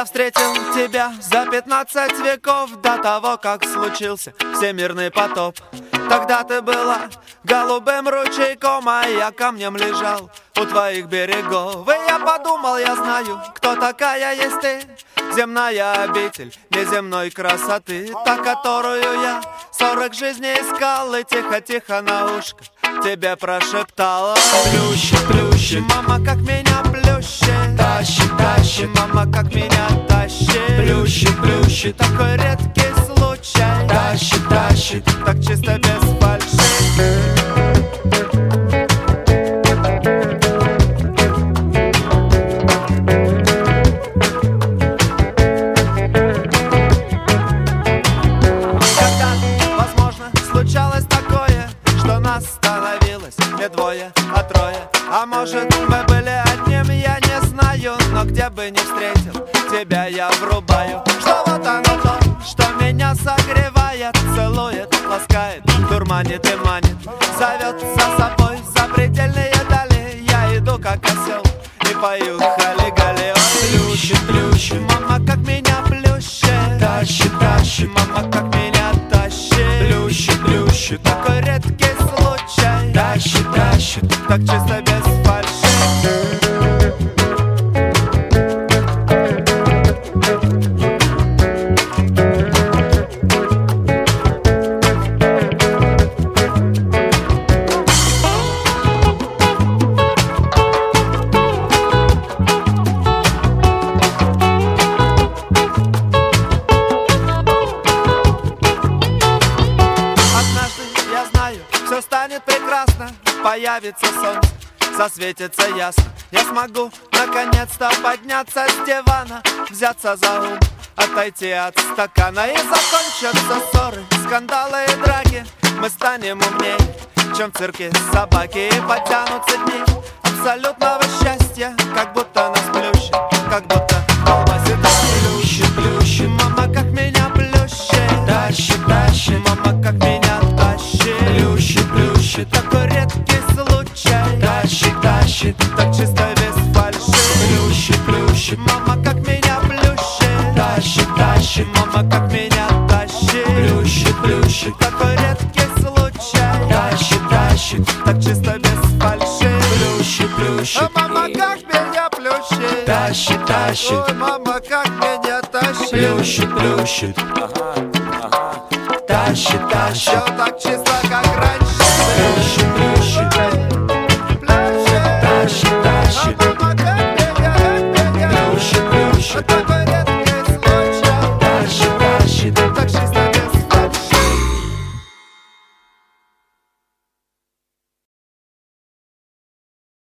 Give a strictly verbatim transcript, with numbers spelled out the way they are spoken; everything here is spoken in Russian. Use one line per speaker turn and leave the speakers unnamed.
Я встретил тебя за пятнадцать веков до того, как случился всемирный потоп. Тогда ты была голубым ручейком, а я камнем лежал у твоих берегов. И я подумал, я знаю, кто такая есть ты. Земная обитель неземной красоты, та, которую я сорок жизней искал. И тихо-тихо на ушко тебе прошептала: плющит, плющит, мама, как меня плющит, тащит, тащит, мама, как меня тащит, плющит, плющит, такой редкий случай, тащит, тащит, так чисто без фальши. Не двое, а трое, а может мы были одним, я не знаю. Но где бы ни встретил тебя, я врубаю, что вот оно то, что меня согревает, целует, ласкает, дурманит и манит, зовет за собой за предельные дали. Я иду как осел и пою хали-гали. Плющит, плющит, мама, как меня плющит, тащит, тащит, мама, как меня тащит, плющит, плющит, такой редкий случай, тащит, тащит, так чисто без фальши. Все станет прекрасно, появится солнце, засветится ясно. Я смогу наконец-то подняться с дивана, взяться за ум, отойти от стакана. И закончатся ссоры, скандалы и драки. Мы станем умнее, чем в цирке собаки. И потянутся дни абсолютного счастья, как будто нас плющит, как будто колбасит. Плющит, плющит, мама, как меня плющит, тащит, тащит, мама, как меня тащит, плющит, плющит, такой редкий случай, тащит, тащит, так чисто без фальши. Плющит, плющит, мама, как меня плющит, тащит, тащит, мама, как меня тащит, плющит, плющит, такой редкий случай, тащит, тащит, так чисто без фальши. Плющит, плющит, мама, как меня плющит, тащит, тащит, ой, мама, как меня тащит, плющит, плющит, ага, ага, тащит, тащит, все так чисто, как раньше.